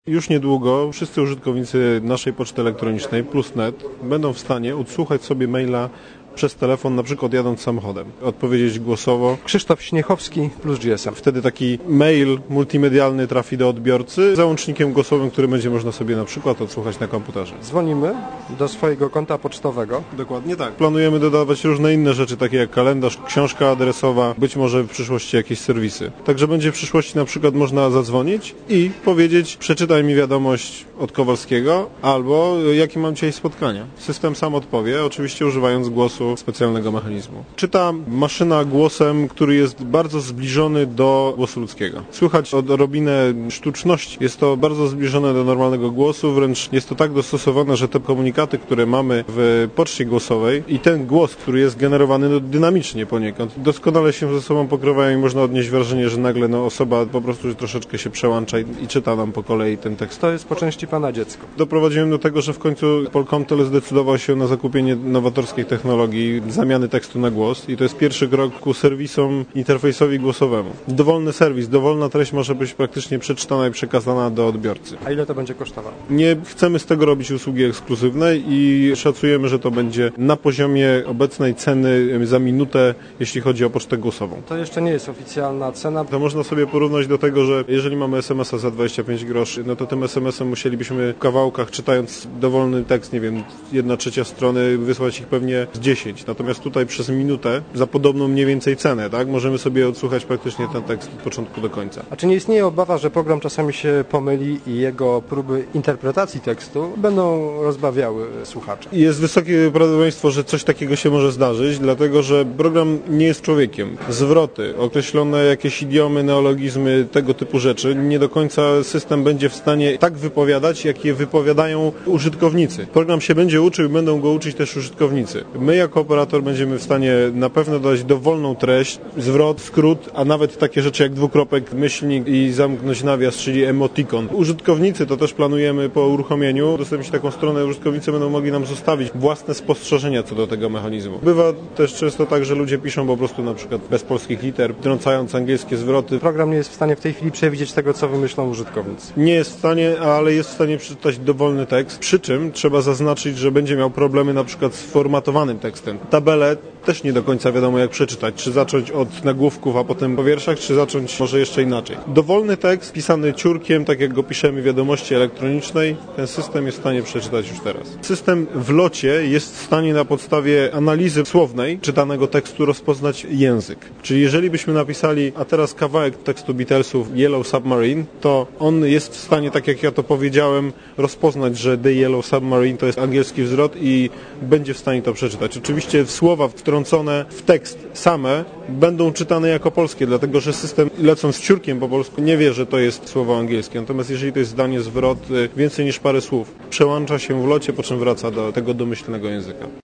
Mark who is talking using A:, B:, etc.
A: Już niedługo wszyscy użytkownicy naszej poczty elektronicznej Plusnet będą w stanie odsłuchać sobie maila przez telefon, na przykład jadąc samochodem, odpowiedzieć głosowo.
B: Krzysztof Śniechowski plus GSM.
A: Wtedy taki mail multimedialny trafi do odbiorcy z załącznikiem głosowym, który będzie można sobie na przykład odsłuchać na komputerze.
B: Dzwonimy do swojego konta pocztowego.
A: Dokładnie tak. Planujemy dodawać różne inne rzeczy, takie jak kalendarz, książka adresowa, być może w przyszłości jakieś serwisy. Także będzie w przyszłości na przykład można zadzwonić i powiedzieć: przeczytaj mi wiadomość od Kowalskiego, albo jakie mam dzisiaj spotkania. System sam odpowie, oczywiście używając głosu specjalnego mechanizmu. Czyta maszyna głosem, który jest bardzo zbliżony do głosu ludzkiego. Słychać odrobinę sztuczności. Jest to bardzo zbliżone do normalnego głosu, wręcz jest to tak dostosowane, że te komunikaty, które mamy w poczcie głosowej i ten głos, który jest generowany dynamicznie poniekąd, doskonale się ze sobą pokrywają i można odnieść wrażenie, że nagle osoba po prostu troszeczkę się przełącza i czyta nam po kolei ten tekst.
B: To jest po części pana dziecko.
A: Doprowadziłem do tego, że w końcu Polkomtel zdecydował się na zakupienie nowatorskiej technologii zamiany tekstu na głos i to jest pierwszy krok ku serwisom interfejsowi głosowemu. Dowolny serwis, dowolna treść może być praktycznie przeczytana i przekazana do odbiorcy.
B: A ile to będzie kosztowało?
A: Nie chcemy z tego robić usługi ekskluzywnej i szacujemy, że to będzie na poziomie obecnej ceny za minutę, jeśli chodzi o pocztę głosową.
B: To jeszcze nie jest oficjalna cena.
A: To można sobie porównać do tego, że jeżeli mamy SMS-a za 25 groszy, no to tym SMS-em musielibyśmy w kawałkach, czytając dowolny tekst, nie wiem, 1/3 strony, wysłać ich pewnie z 10. Natomiast tutaj przez minutę za podobną mniej więcej cenę, tak? Możemy sobie odsłuchać praktycznie ten tekst od początku do końca.
B: A czy nie istnieje obawa, że program czasami się pomyli i jego próby interpretacji tekstu będą rozbawiały słuchaczy?
A: Jest wysokie prawdopodobieństwo, że coś takiego się może zdarzyć, dlatego że program nie jest człowiekiem. Zwroty, określone jakieś idiomy, neologizmy, tego typu rzeczy, nie do końca system będzie w stanie tak wypowiadać, jak je wypowiadają użytkownicy. Program się będzie uczył i będą go uczyć też użytkownicy. My jako operator będziemy w stanie na pewno dać dowolną treść, zwrot, skrót, a nawet takie rzeczy jak dwukropek, myślnik i zamknąć nawias, czyli emotikon. Użytkownicy to też planujemy po uruchomieniu udostępnić taką stronę, użytkownicy będą mogli nam zostawić własne spostrzeżenia co do tego mechanizmu. Bywa też często tak, że ludzie piszą po prostu na przykład bez polskich liter, wtrącając angielskie zwroty.
B: Program nie jest w stanie w tej chwili przewidzieć tego, co wymyślą użytkownicy.
A: Nie jest w stanie, ale jest w stanie przeczytać dowolny tekst, przy czym trzeba zaznaczyć, że będzie miał problemy na przykład z formatowanym tekstem. Tabelę też nie do końca wiadomo jak przeczytać. Czy zacząć od nagłówków, a potem po wierszach, czy zacząć może jeszcze inaczej. Dowolny tekst pisany ciurkiem, tak jak go piszemy w wiadomości elektronicznej, ten system jest w stanie przeczytać już teraz. System w locie jest w stanie na podstawie analizy słownej czytanego tekstu rozpoznać język. Czyli jeżeli byśmy napisali, a teraz kawałek tekstu Beatlesów Yellow Submarine, to on jest w stanie, tak jak ja to powiedziałem, rozpoznać, że The Yellow Submarine to jest angielski zwrot i będzie w stanie to przeczytać. Oczywiście słowa wtrącone w tekst same będą czytane jako polskie, dlatego że system, lecąc ciurkiem po polsku, nie wie, że to jest słowo angielskie. Natomiast jeżeli to jest zdanie, zwrot, więcej niż parę słów, przełącza się w locie, po czym wraca do tego domyślnego języka.